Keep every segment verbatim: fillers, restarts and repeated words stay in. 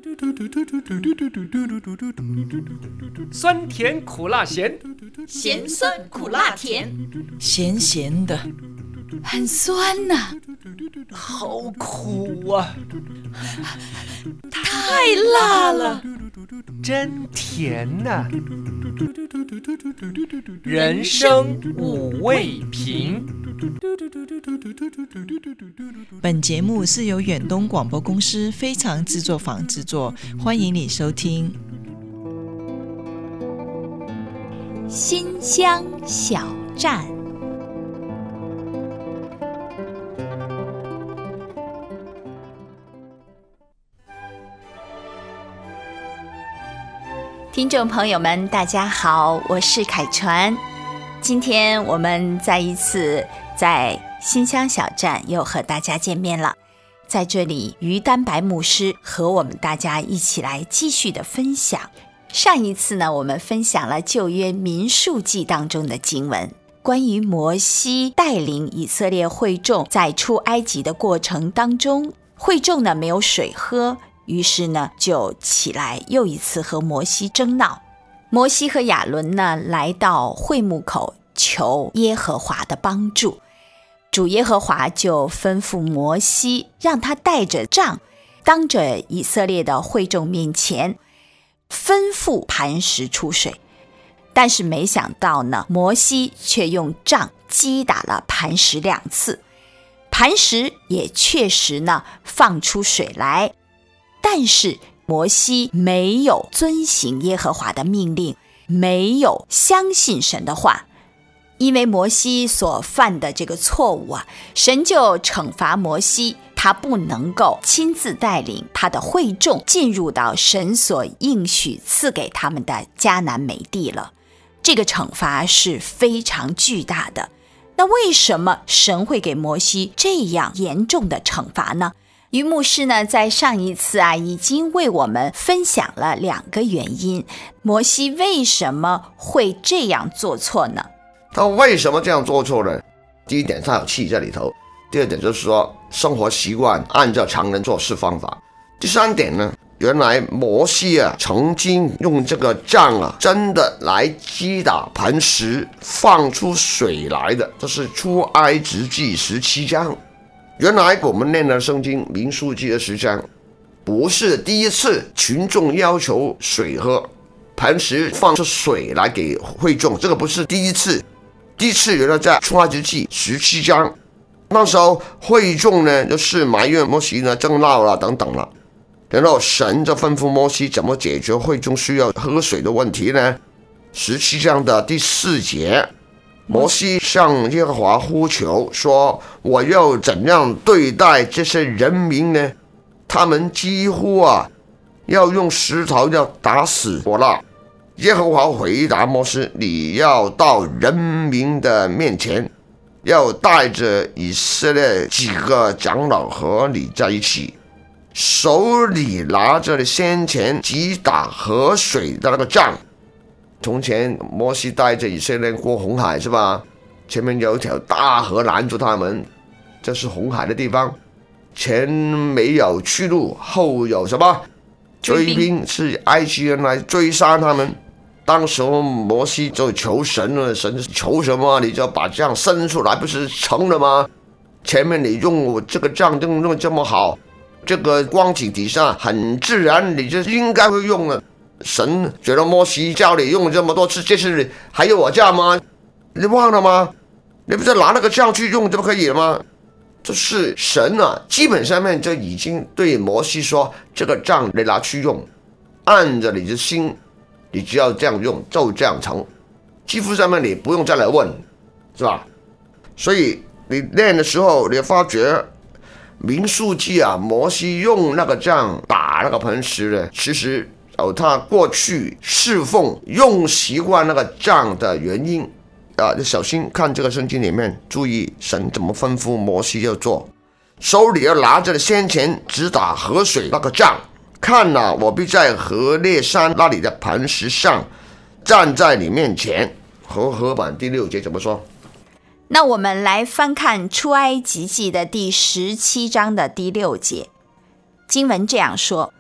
酸甜苦辣咸， 咸酸苦辣甜， 咸咸的，很酸呐、啊， 好苦啊， 太辣了， 真甜呐、啊。人生五味瓶。 本节目是由远东广播公司非常制作坊制作，欢迎你收听。 新乡小站，听众朋友们大家好，我是凯传。今天我们再一次在新乡小站又和大家见面了，在这里于丹白牧师和我们大家一起来继续的分享。上一次呢，我们分享了旧约民数记当中的经文，关于摩西带领以色列会众在出埃及的过程当中，会众呢没有水喝，于是呢就起来又一次和摩西争闹。摩西和亚伦呢来到会幕口求耶和华的帮助，主耶和华就吩咐摩西，让他带着杖，当着以色列的会众面前吩咐磐石出水。但是没想到呢，摩西却用杖击打了磐石两次，磐石也确实呢放出水来，但是摩西没有遵行耶和华的命令，没有相信神的话。因为摩西所犯的这个错误啊，神就惩罚摩西，他不能够亲自带领他的会众进入到神所应许赐给他们的迦南美地了。这个惩罚是非常巨大的。那为什么神会给摩西这样严重的惩罚呢？于牧师呢，在上一次啊，已经为我们分享了两个原因，摩西为什么会这样做错呢？ 他为什么这样做错呢？第一点，他有气在里头；第二点就是说，生活习惯按照常人做事方法；第三点呢，原来摩西啊曾经用这个杖啊，真的来击打磐石，放出水来的。这是出埃及记十七章。原来我们念的圣经民数记二十章，不是第一次群众要求水喝，磐石放出水来给会众，这个不是第一次。第一次原来在出埃及记十七章，那时候会众呢就是埋怨摩西呢争闹了等等了，然后神就吩咐摩西怎么解决会众需要喝水的问题呢？十七章的第四节，摩西向耶和华呼求说，我要怎样对待这些人民呢？他们几乎啊要用石头要打死我了。耶和华回答摩西，你要到人民的面前，要带着以色列几个长老和你在一起，手里拿着先前击打河水的那个杖。从前摩西带着以色列过红海是吧？前面有一条大河拦住他们，这是红海的地方，前没有去路，后有什么追兵，是埃及人来追杀他们。当时摩西就求神了，神求什么你就把杖伸出来，不是成了吗？前面你用我这个杖用用这么好，这个光景底下很自然，你就应该会用了。神觉得摩西教你用这么多次，这次还有我杖吗？你忘了吗？你不是拿那个杖去用就不可以了吗？就是神啊，基本上面就已经对摩西说，这个杖你拿去用，按着你的心，你只要这样用就这样成，几乎上面你不用再来问，是吧？所以你练的时候，你发觉民数记啊，摩西用那个杖打那个磐石呢，其实有他过去侍奉用习惯那个杖的原因啊。你小心看这个圣经里面，注意神怎么吩咐摩西要做，手里要拿着先前直打河水那个杖。看了、啊，我必在河烈山那里的磐石上站在你面前。和合版第六节怎么说？ 那我们来翻看出埃及记的第十七章的第六节，经文这样说：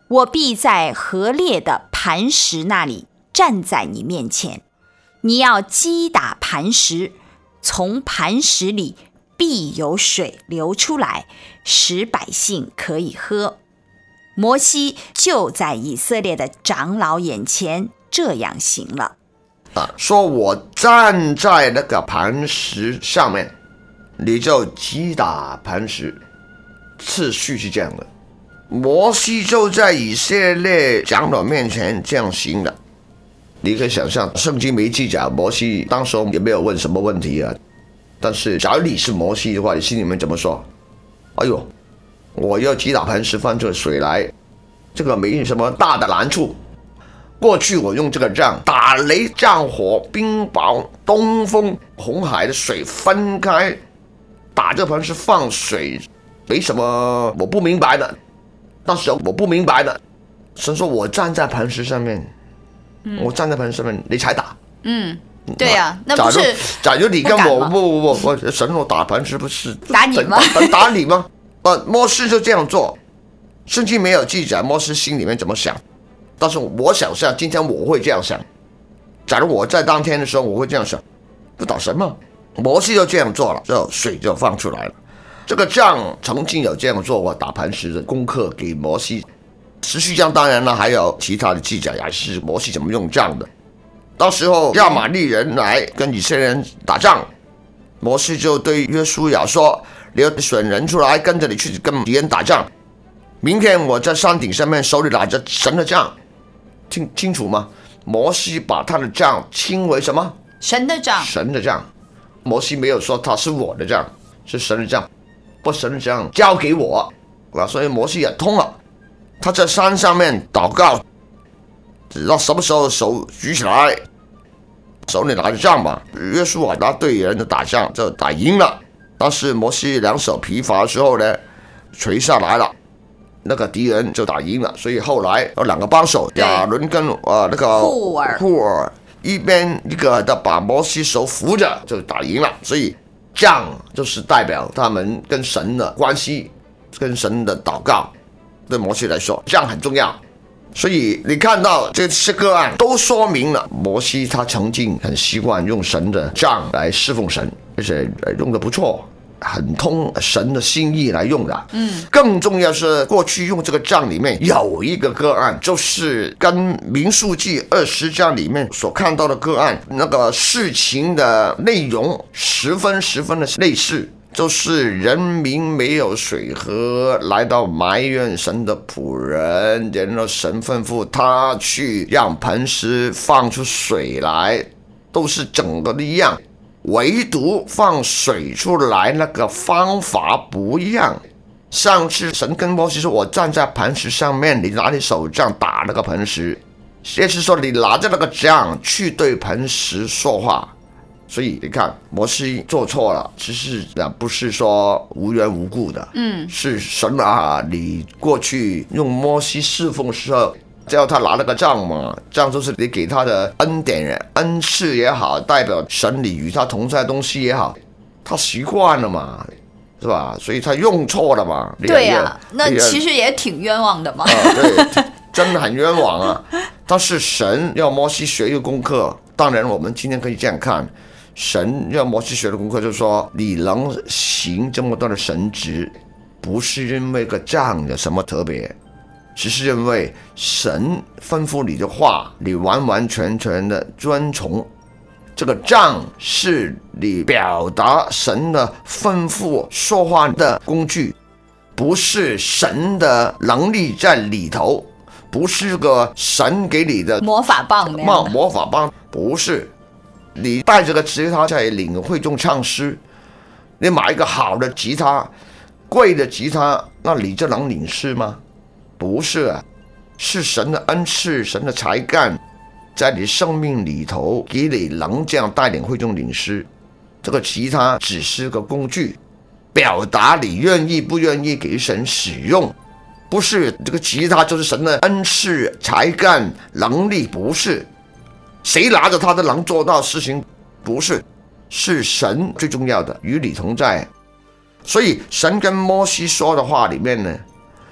我必在河裂的磐石那里站在你面前，你要击打磐石，从磐石里必有水流出来，使百姓可以喝。摩西就在以色列的长老眼前这样行了。 啊，说我站在那个磐石上面，你就击打磐石，次序是这样的。摩西就在以色列长老面前这样行的。你可以想象，圣经没记载摩西当时也没有问什么问题啊。但是假如你是摩西的话，你心里面怎么说？哎呦，我要击打磐石放出水来，这个没什么大的难处。过去我用这个杖打雷战火冰雹东风，红海的水分开，打这磐石放水，没什么我不明白的。当时我不明白的，神说我站在磐石上面，嗯、我站在磐石上面，你才打。 嗯，对呀、啊，那不是假如假如你跟我不不不不，神我打磐石不是打你吗？ 打, 打你吗？呃，摩西就这样做，圣经没有记载摩西心里面怎么想，但是我想象今天我会这样想。假如我在当天的时候，我会这样想，不打神吗？摩西就这样做了，之后水就放出来了。这个杖曾经有这样做过打磐石的功课给摩西。十序章当然了，还有其他的记载，还是摩西怎么用杖的。到时候亚玛力人来跟以色列人打仗，摩西就对约书亚说：“你要选人出来跟着你去跟敌人打仗。明天我在山顶上面手里拿着神的杖。”听清楚吗？摩西把他的杖称为什么？ 神的杖。 神的杖。摩西没有说他是我的杖，是神的杖。把神的杖交给我，所以摩西也通了。他在山上面祷告，直到什么时候手举起来，手里拿着杖嘛。约书亚拿对人的打仗就打赢了。当时摩西两手疲乏的时候呢，垂下来了，那个敌人就打赢了。所以后来有两个帮手，亚伦跟呃那个户尔， 户尔一边一个的把摩西手扶着就打赢了。所以杖就是代表他们跟神的关系，跟神的祷告。对摩西来说，杖很重要。所以你看到这些个案都说明了摩西他曾经很习惯用神的杖来侍奉神，而且用得不错，很通神的心意来用的。嗯，更重要是过去用这个杖里面有一个个案，就是跟民数记二十章里面所看到的个案，那个事情的内容十分十分的类似。就是人民没有水喝，来到埋怨神的仆人，然后神吩咐他去让磐石放出水来，都是整个的一样，唯独放水出来那个方法不一样。上次神跟摩西说，我站在磐石上面，你拿你手杖打那个磐石，也是说你拿着那个杖去对磐石说话。所以你看，摩西做错了，其实不是说无缘无故的，嗯，是神啊，你过去用摩西侍奉的时候，叫他拿了个杖嘛，杖就是你给他的恩典、恩赐也好，代表神你与他同在的东西也好，他习惯了嘛，是吧？所以他用错了嘛。 对呀、啊，那其实也挺冤枉的嘛。 啊，对，真的很冤枉啊。但是神要摩西学一个功课，当然我们今天可以这样看。神要摩西学的功课就是说，你能行这么多的神职，不是因为个杖有什么特别，只是因为神吩咐你的话，你完完全全的遵从。这个杖是你表达神的吩咐说话的工具，不是神的能力在里头，不是个神给你的魔法棒那样的魔法棒，不是。你带着个吉他在领会中唱诗，你买一个好的吉他，贵的吉他，那你就能领诗吗？不是啊，是神的恩赐，神的才干，在你生命里头给你能这样带领会众领诗。这个吉他只是个工具，表达你愿意不愿意给神使用，不是这个吉他就是神的恩赐、才干、能力，不是。谁拿着他的能做到事情？不是，是神最重要的，与你同在。所以神跟摩西说的话里面呢，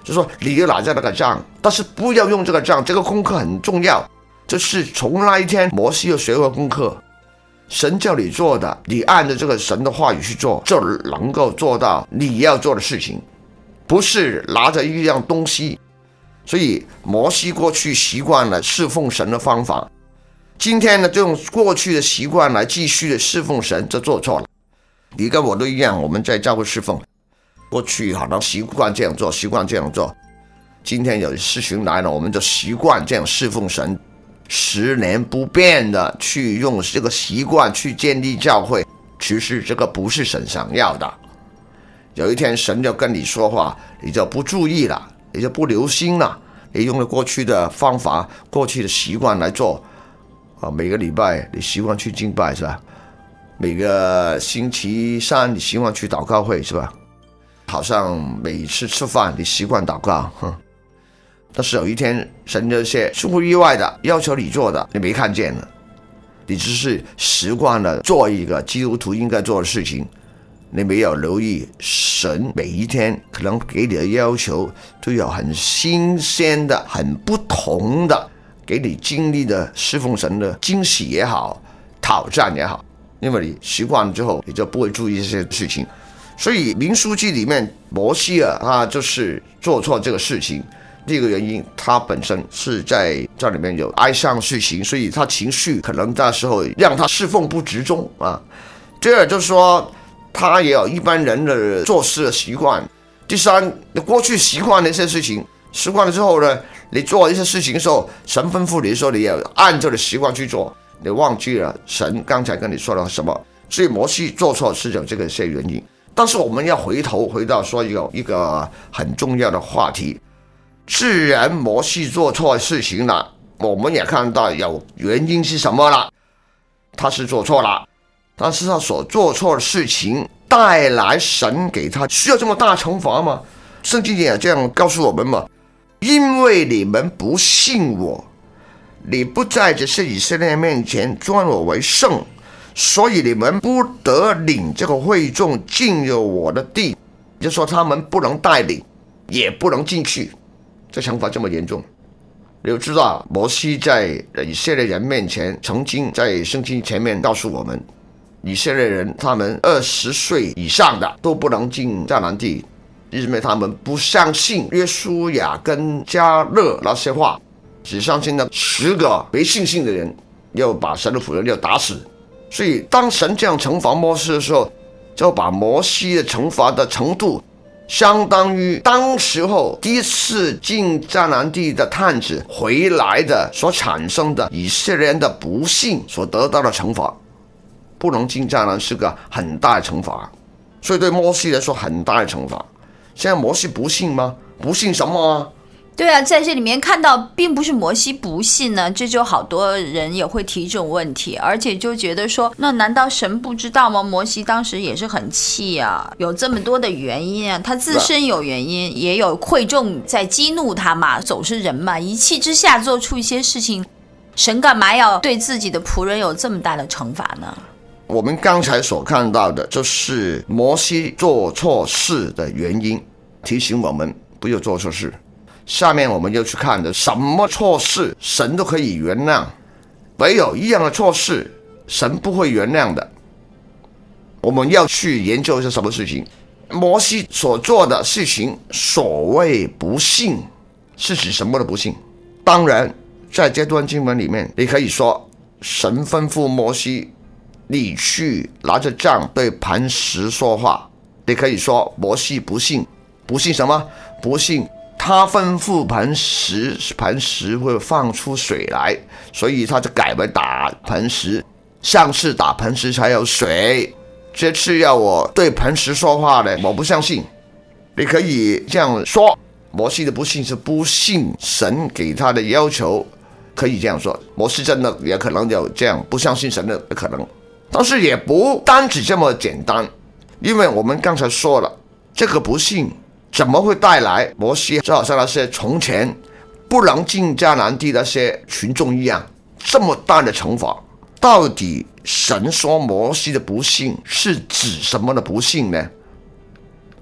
就说你要拿着那个杖，但是不要用这个杖，这个功课很重要。就是从那一天摩西要学会功课，神叫你做的，你按照这个神的话语去做，就能够做到你要做的事情，不是拿着一样东西。所以摩西过去习惯了侍奉神的方法，今天呢就用过去的习惯来继续的侍奉神，就做错了。你跟我都一样，我们在教会侍奉，过去好像习惯这样做，习惯这样做，今天有事情来了，我们就习惯这样侍奉神，十年不变的去用这个习惯去建立教会，其实这个不是神想要的。有一天神就跟你说话，你就不注意了，你就不留心了，你用了过去的方法，过去的习惯来做啊。每个礼拜你习惯去敬拜是吧？每个星期三你习惯去祷告会是吧？好像每次吃饭你习惯祷告，哼。但是有一天神这些出乎意外的要求你做的，你没看见了，你只是习惯了做一个基督徒应该做的事情，你没有留意神每一天可能给你的要求都有很新鲜的、很不同的给你经历的侍奉神的惊喜也好，挑战也好，因为你习惯了之后你就不会注意这些事情。所以民数记里面摩西啊，他就是做错这个事情。第一个原因，他本身是在这里面有哀伤事情，所以他情绪可能那时候让他侍奉不集中啊。第二就是说，他也有一般人的做事的习惯。第三，你过去习惯的一些事情，习惯了之后呢，你做一些事情的时候，神吩咐你的时候，你也按照你习惯去做，你忘记了神刚才跟你说了什么。所以摩西做错是有这个些原因。但是我们要回头回到说一个一个很重要的话题。既然摩西做错事情了，我们也看到有原因是什么了，他是做错了，但是他所做错的事情带来神给他需要这么大惩罚吗？圣经也这样告诉我们嘛，因为你们不信我，你不在这些以色列面前尊我为圣，所以你们不得领这个会众进入我的地，就说他们不能带领，也不能进去。这惩罚这么严重，你就知道摩西在以色列人面前曾经在圣经前面告诉我们，以色列人他们二十岁以上的都不能进迦南地，因为他们不相信约书亚跟迦勒那些话，只相信那十个没信心的人要把神的仆人要打死。所以当神这样惩罚摩西的时候，就把摩西的惩罚的程度相当于当时候第一次进迦南地的探子回来的所产生的以色列人的不幸所得到的惩罚。不能进迦南是个很大的惩罚，所以对摩西来说很大的惩罚。现在摩西不信吗？不信什么啊？ 对啊，在这里面看到并不是摩西不信呢，这就好多人也会提这种问题，而且就觉得说，那难道神不知道吗？摩西当时也是很气啊，有这么多的原因啊，他自身有原因，也有会众在激怒他嘛，总是人嘛，一气之下做出一些事情，神干嘛要对自己的仆人有这么大的惩罚呢？ 我们刚才所看到的就是摩西做错事的原因，提醒我们不要做错事。下面我们要去看的，什么错事神都可以原谅，唯有一样的错事神不会原谅的。我们要去研究一下什么事情。摩西所做的事情，所谓不信是指什么的不信？当然在这段经文里面，你可以说神吩咐摩西你去拿着杖对磐石说话，你可以说摩西不信。不信什么？不信他吩咐磐石，磐石会放出水来，所以他就改为打磐石。上次打磐石才有水，这次要我对磐石说话呢，我不相信。你可以这样说，摩西的不信是不信神给他的要求，可以这样说。摩西真的也可能有这样不相信神的可能，但是也不单只这么简单，因为我们刚才说了，这个不信怎么会带来摩西就好像那些从前不能进迦南地那些群众一样这么大的惩罚？到底神说摩西的不信是指什么的不信呢？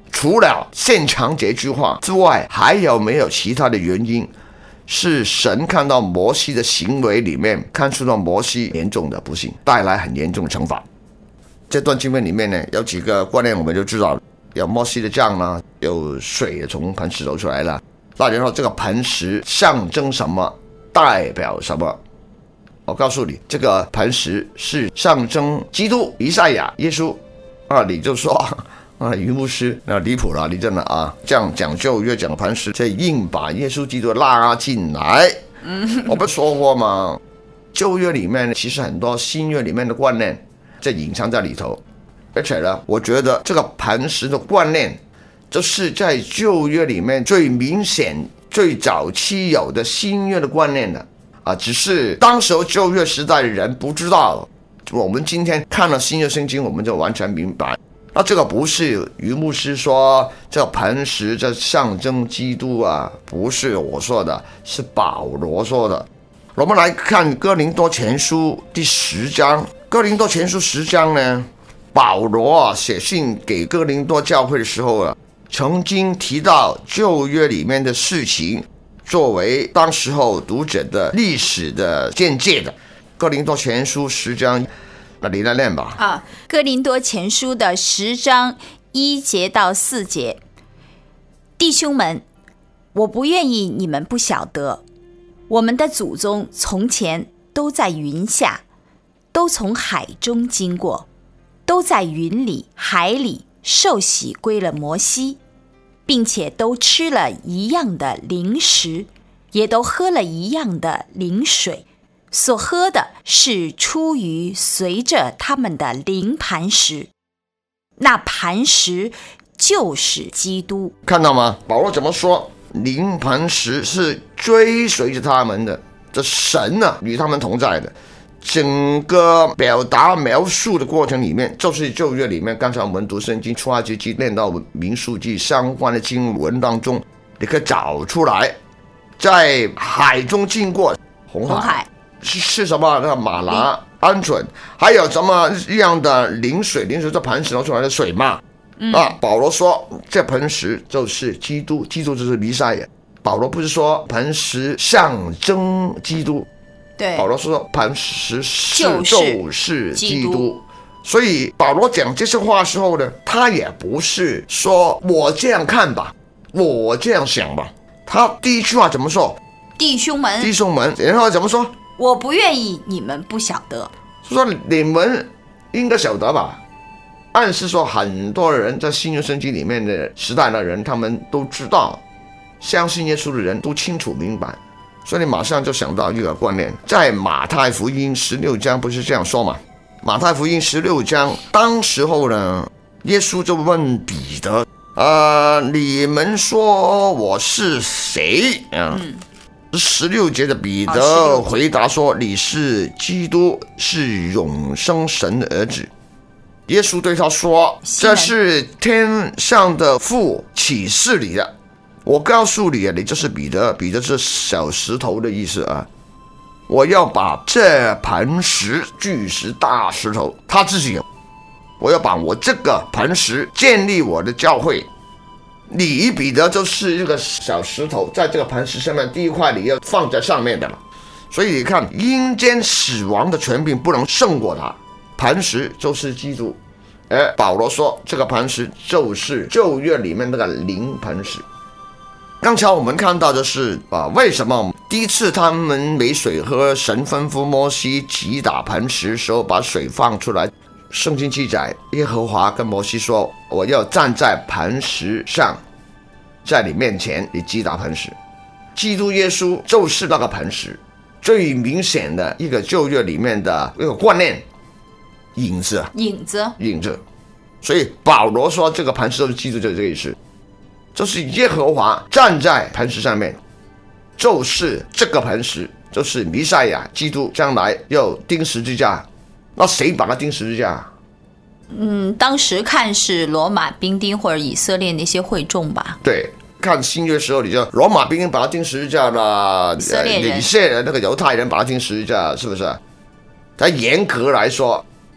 除了现场这句话之外，还有没有其他的原因？是神看到摩西的行为里面，看出到摩西严重的不幸，带来很严重的惩罚。这段经文里面呢，有几个观念我们就知道了，有摩西的杖啦，有水从磐石流出来了。那然后这个磐石象征什么？代表什么？我告诉你，这个磐石是象征基督、以赛亚、耶稣啊！你就说啊，于牧师，那离谱了，你真的啊，这样讲旧约讲磐石，这硬把耶稣基督拉进来。嗯，我不说过吗？旧约里面其实很多新约里面的观念，这隐藏在里头。而且呢，我觉得这个磐石的观念，就是在旧约里面最明显、最早期有的新约的观念的。啊，只是当时候旧约时代的人不知道，我们今天看了新约圣经，我们就完全明白。那这个不是于牧师说这磐石这象征基督啊，不是我说的，是保罗说的。我们来看哥林多前书第十章，哥林多前书十章呢，保罗啊写信给哥林多教会的时候啊，曾经提到旧约里面的事情，作为当时候读者的历史的见解的。哥林多前书十章，那你来念吧。 啊，哥林多前书的十章一节到四节，弟兄们，我不愿意你们不晓得，我们的祖宗从前都在云下，都从海中经过，都在云里海里受洗归了摩西，并且都吃了一样的灵食，也都喝了一样的灵水，所喝的是出于随着他们的灵磐石，那磐石就是基督。 看到吗？保罗怎么说？灵磐石是追随着他们的，这神啊与他们同在的。整个表达描述的过程里面，就是旧约里面，刚才我们读圣经出埃及记念到民数记相关的经文当中，你可以找出来，在海中经过红海， 红海是是什么？那个马拿、鹌鹑，还有什么样的灵水？灵水这磐石流出来的水嘛？嗯、啊，保罗说这磐石就是基督，基督就是弥赛亚。保罗不是说磐石象征基督。 对， 保罗说磐石是就是基督，所以保罗讲这些话的时候呢，他也不是说我这样看吧，我这样想吧，他第一句话怎么说？ 弟兄们， 弟兄们，然后怎么说？ 我不愿意你们不晓得， 说你们应该晓得吧，暗示说很多人在新约圣经里面的时代的人，他们都知道，相信耶稣的人都清楚明白。所以你马上就想到一个观念，在马太福音十六章不是这样说吗？马太福音十六章，当时候呢，耶稣就问彼得，呃，你们说我是谁啊？十六节的彼得回答说，你是基督，是永生神的儿子。耶稣对他说，这是天上的父启示你的。我告诉你啊，你就是彼得，彼得是小石头的意思啊。我要把这磐石、巨石、大石头，他自己，我要把我这个磐石建立我的教会。你彼得就是这个小石头，在这个磐石上面第一块你要放在上面的了。所以你看，阴间死亡的权柄不能胜过他，磐石就是基督。而保罗说，这个磐石就是旧约里面那个灵磐石。刚才我们看到的是啊，为什么第一次他们没水喝，神吩咐摩西击打磐石的时候把水放出来。圣经记载，耶和华跟摩西说，我要站在磐石上，在你面前你击打磐石。基督耶稣就是那个磐石，最明显的一个旧约里面的一个观念，影子影子影子。所以保罗说这个磐石就是基督，就是这个意思，就是耶和华站在磐石上面，就是这个磐石，就是弥赛亚基督将来要钉十字架。那谁把他钉十字架？ 嗯，当时看是罗马兵丁或者以色列那些会众吧。 对，看新约的时候，你就罗马兵丁把他钉十字架了， 以色列人、 以色列那个犹太人把他钉十字架，是不是？但严格来说，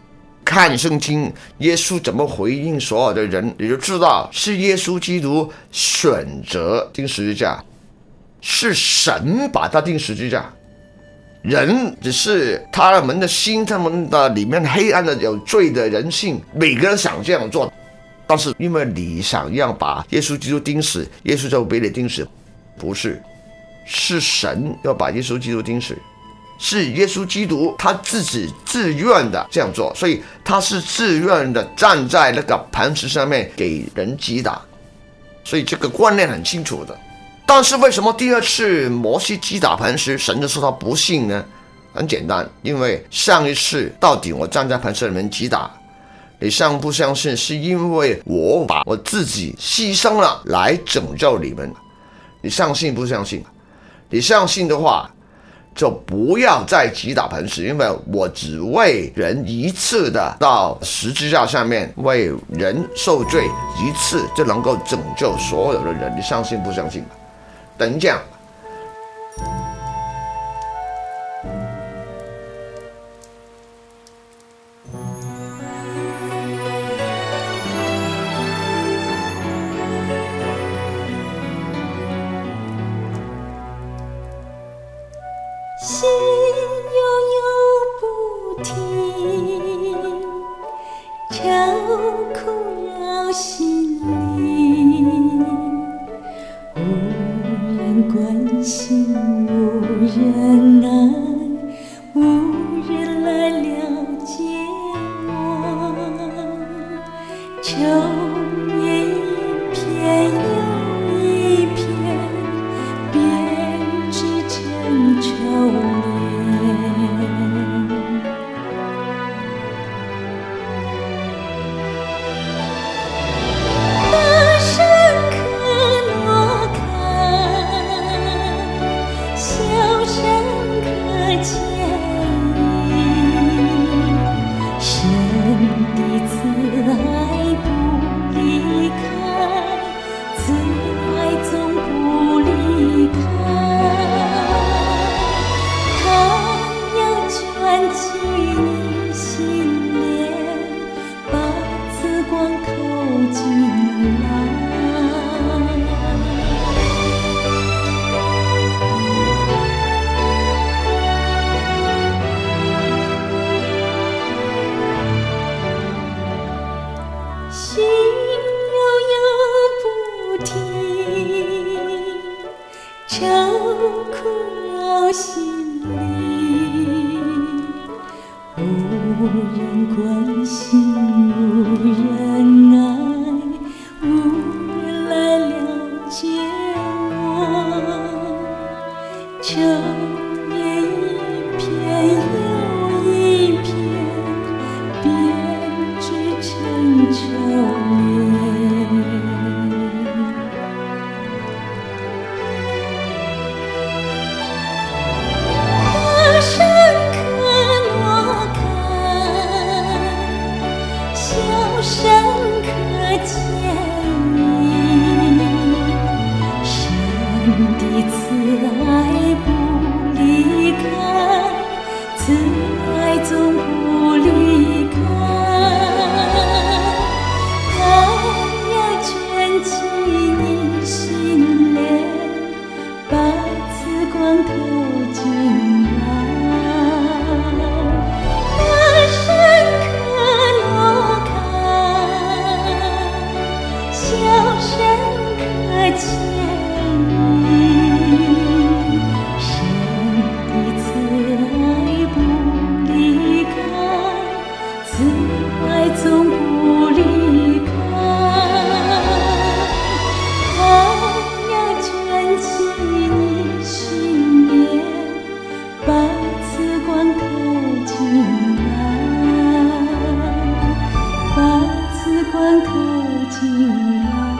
看圣经，耶稣怎么回应所有的人，你就知道是耶稣基督选择钉十字架，是神把他钉十字架，人只是他们的心，他们的里面黑暗的有罪的人性，每个人想这样做，但是因为你想要把耶稣基督钉死，耶稣就被你钉死，不是，是神要把耶稣基督钉死，是耶稣基督他自己自愿的这样做，所以他是自愿的站在那个磐石上面给人击打，所以这个观念很清楚的。但是为什么第二次摩西击打磐石，神就说他不信呢？很简单，因为上一次到底我站在磐石里面击打，你相不相信是因为我把我自己牺牲了来拯救你们，你相信不相信？你相信的话就不要再击打磐石，因为我只为人一次的到十字架上面为人受罪一次，就能够拯救所有的人，你相信不相信？等这样， 心悠悠不停，愁苦扰心灵，无人关心，无人爱，无人来了解我，愁也一片又一片，编织成愁帘。大声可挪开，小声可牵引，神的慈爱不离开，慈爱总不离开。它要卷起你心帘，把慈光透进来。心悠悠不停，愁苦扰心灵，无人关心，无人爱，无人来了解我，愁也一片又一片，编织成愁帘。大声可挪开，小声可牵引，神的慈爱不离开，慈爱总不离开。它要卷起你心帘，把慈光透进来。大声可挪开，小声可牵引，神的慈爱不离开，慈爱总不离开。它要卷起你心帘，把慈光透进来，把慈光透进来，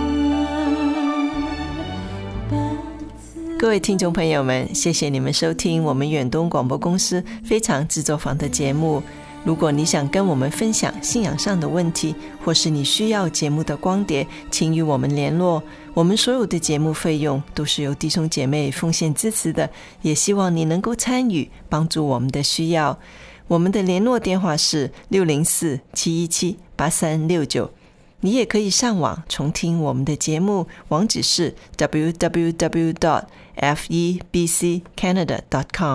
把慈各位听众朋友们，谢谢你们收听我们远东广播公司非常制作坊的节目。如果你想跟我们分享信仰上的问题，或是你需要节目的光碟，请与我们联络。我们所有的节目费用都是由弟兄姐妹奉献支持的，也希望你能够参与，帮助我们的需要。 我们的联络电话是六零四七一七八三六九。你也可以上网重听我们的节目，网址是 double-u double-u double-u dot f e b c canada dot com。